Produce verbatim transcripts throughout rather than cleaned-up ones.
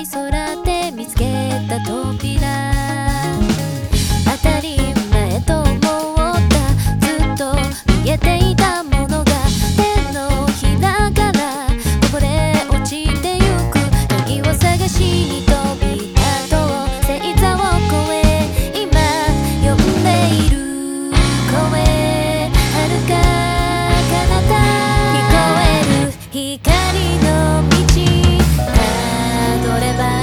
い空で見つけた扉、当たり前と思ったずっと見えていたものが手のひらからこぼれ落ちてゆく。鍵を探しに扉と星座を越え今呼んでいる声、遥か彼方聞こえる光の道たどれば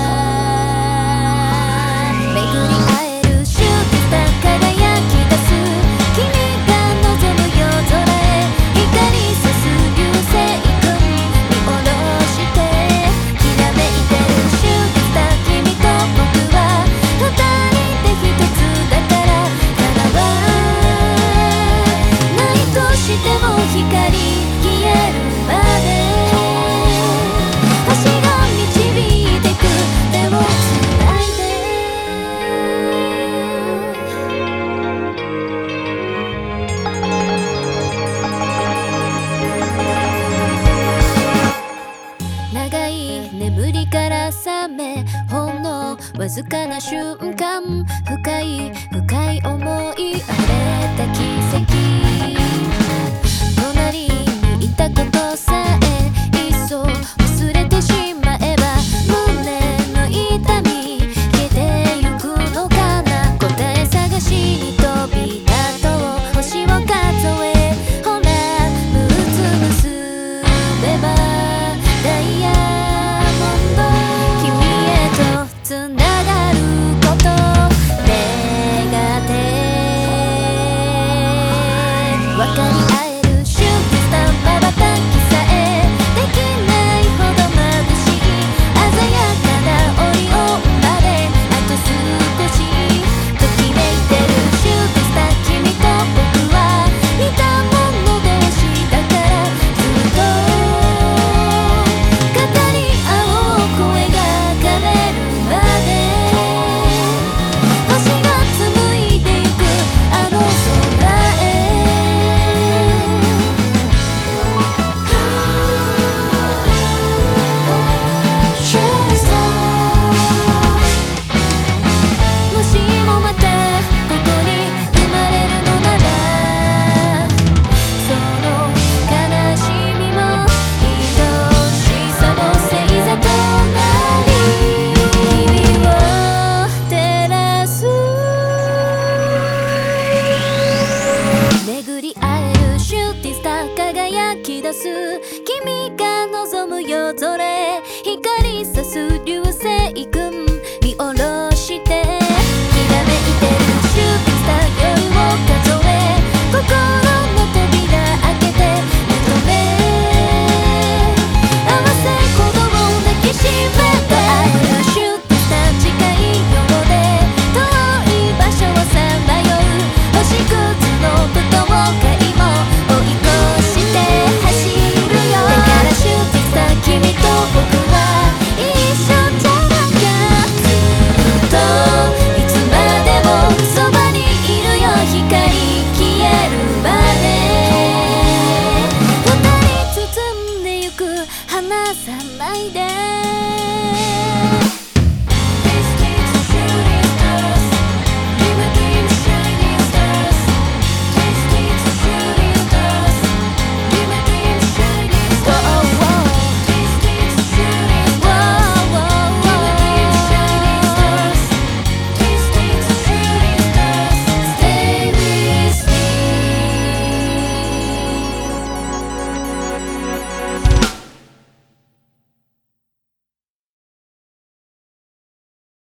巡り合えるシューティスター輝き出す君が望む夜空へ光さす流星群見下ろしてきらめいてるシューティスター君と僕は二人で一つだから叶わないとしても光消えるまで星が導いてく手をつないで長い眠りから覚めほんのわずかな瞬間深い深い思い荒れた奇跡隣にいたことさえいっそ忘れてしまえば胸の痛み消えてゆくのかな。答え探しに扉と星を数えほらむつ結べばダイヤモンド君へとつながること願って分かり合えるシューティスターまばたきさえできないほど眩しい鮮やかなオリオンまであと少しときめいてるシューティスター君と僕は似た者同士だからずっと語り合おう声が枯れるまで星が紡いでゆくあの空へシューティスターもしもまたここに生まれるのならその悲しみも愛しさも星座となり君を照らす巡り合えるシューティスター輝き出す君が望む夜空へ光さす流星群見下ろしてきらめいてるシューティスター夜を数え心の扉開けて認め合わせ鼓動を抱きしめて会えるシューティスター近いようで遠い場所をさまよう星屑の舞踏会も追い越して走るよだからシューティスター君と僕は一緒じゃなきゃずっといつまでもそばにいるよ光消えるまで二人包んでゆく離さないで